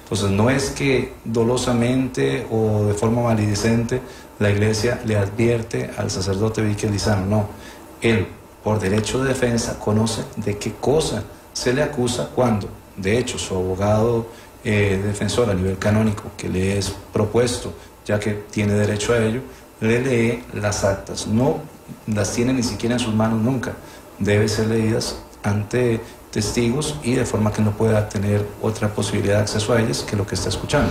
Entonces no es que dolosamente o de forma maledicente la iglesia le advierte al sacerdote Víquez Lizano, no. Él, por derecho de defensa, conoce de qué cosa se le acusa cuando, de hecho, su abogado defensor a nivel canónico que le es propuesto, ya que tiene derecho a ello, le lee las actas. No las tiene ni siquiera en sus manos nunca. Deben ser leídas ante testigos y de forma que no pueda tener otra posibilidad de acceso a ellas que lo que está escuchando.